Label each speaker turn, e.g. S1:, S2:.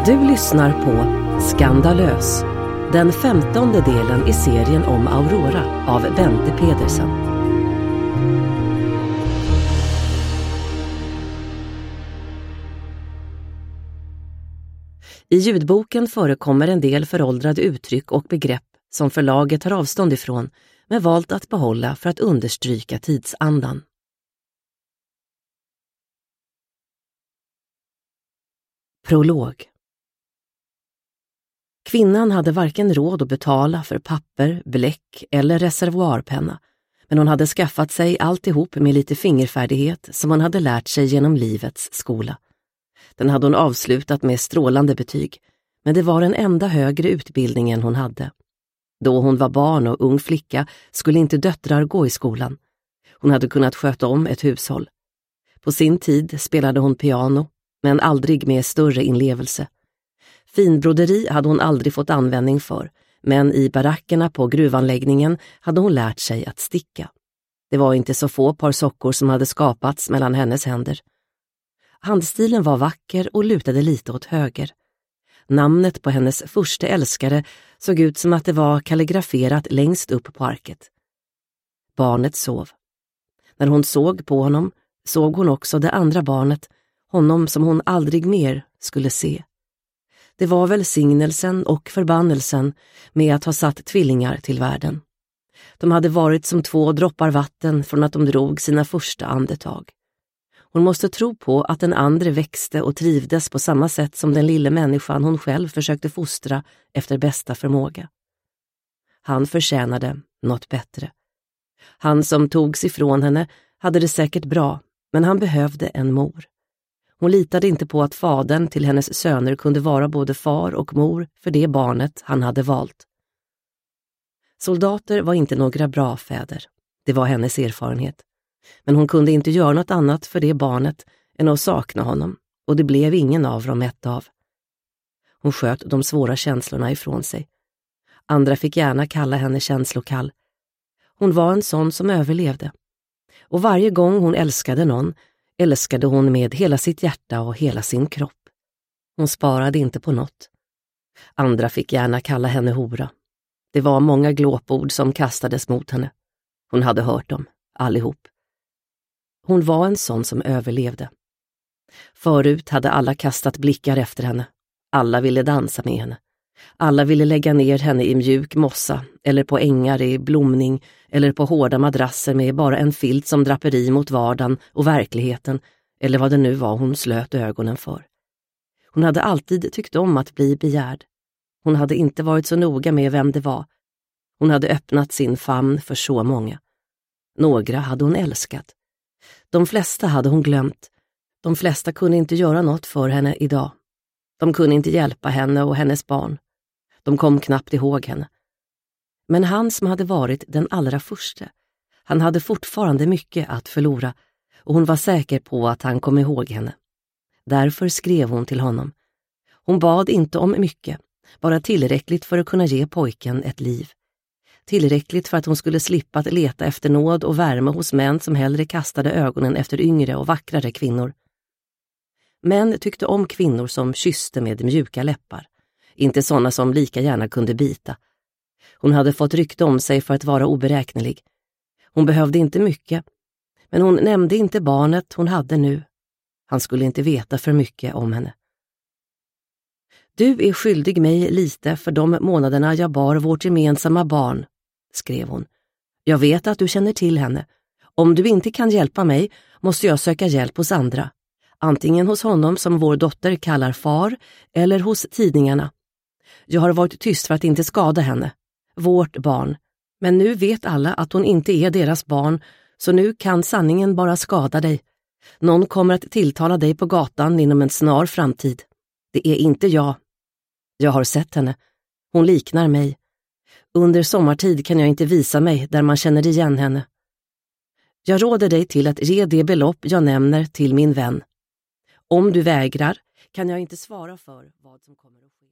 S1: Du lyssnar på Skandalös, den 15:e delen i serien om Aurora av Bente Pedersen. I ljudboken förekommer en del föråldrade uttryck och begrepp som förlaget tar avstånd ifrån, men valt att behålla för att understryka tidsandan. Prolog. Kvinnan hade varken råd att betala för papper, bläck eller reservoarpenna, men hon hade skaffat sig alltihop med lite fingerfärdighet som hon hade lärt sig genom livets skola. Den hade hon avslutat med strålande betyg, men det var den enda högre utbildningen hon hade. Då hon var barn och ung flicka skulle inte döttrar gå i skolan. Hon hade kunnat sköta om ett hushåll. På sin tid spelade hon piano, men aldrig med större inlevelse. Finbroderi hade hon aldrig fått användning för, men i barackerna på gruvanläggningen hade hon lärt sig att sticka. Det var inte så få par sockor som hade skapats mellan hennes händer. Handstilen var vacker och lutade lite åt höger. Namnet på hennes första älskare såg ut som att det var kalligraferat längst upp på arket. Barnet sov. När hon såg på honom såg hon också det andra barnet, honom som hon aldrig mer skulle se. Det var välsignelsen och förbannelsen med att ha satt tvillingar till världen. De hade varit som 2 droppar vatten från att de drog sina första andetag. Hon måste tro på att den andre växte och trivdes på samma sätt som den lilla människan hon själv försökte fostra efter bästa förmåga. Han förtjänade något bättre. Han som togs ifrån henne hade det säkert bra, men han behövde en mor. Hon litade inte på att fadern till hennes söner kunde vara både far och mor för det barnet han hade valt. Soldater var inte några bra fäder. Det var hennes erfarenhet. Men hon kunde inte göra något annat för det barnet än att sakna honom, och det blev ingen av dem ett av. Hon sköt de svåra känslorna ifrån sig. Andra fick gärna kalla henne känslokall. Hon var en sån som överlevde. Och varje gång hon älskade någon, älskade hon med hela sitt hjärta och hela sin kropp. Hon sparade inte på något. Andra fick gärna kalla henne hora. Det var många glåpord som kastades mot henne. Hon hade hört dem, allihop. Hon var en sån som överlevde. Förut hade alla kastat blickar efter henne. Alla ville dansa med henne. Alla ville lägga ner henne i mjuk mossa eller på ängar i blomning eller på hårda madrasser med bara en filt som draperi mot vardagen och verkligheten eller vad det nu var hon slöt ögonen för. Hon hade alltid tyckt om att bli begärd. Hon hade inte varit så noga med vem det var. Hon hade öppnat sin famn för så många. Några hade hon älskat. De flesta hade hon glömt. De flesta kunde inte göra något för henne idag. De kunde inte hjälpa henne och hennes barn. De kom knappt ihåg henne. Men han som hade varit den allra första, han hade fortfarande mycket att förlora och hon var säker på att han kom ihåg henne. Därför skrev hon till honom. Hon bad inte om mycket, bara tillräckligt för att kunna ge pojken ett liv. Tillräckligt för att hon skulle slippa att leta efter nåd och värme hos män som hellre kastade ögonen efter yngre och vackrare kvinnor. Män tyckte om kvinnor som kysste med mjuka läppar, inte sådana som lika gärna kunde bita. Hon hade fått rykte om sig för att vara oberäknelig. Hon behövde inte mycket, men hon nämnde inte barnet hon hade nu. Han skulle inte veta för mycket om henne. Du är skyldig mig lite för de månaderna jag bar vårt gemensamma barn, skrev hon. Jag vet att du känner till henne. Om du inte kan hjälpa mig måste jag söka hjälp hos andra. Antingen hos honom som vår dotter kallar far eller hos tidningarna. Jag har varit tyst för att inte skada henne. Vårt barn. Men nu vet alla att hon inte är deras barn, så nu kan sanningen bara skada dig. Någon kommer att tilltala dig på gatan inom en snar framtid. Det är inte jag. Jag har sett henne. Hon liknar mig. Under sommartid kan jag inte visa mig där man känner igen henne. Jag råder dig till att ge det belopp jag nämner till min vän. Om du vägrar kan jag inte svara för vad som kommer att ske.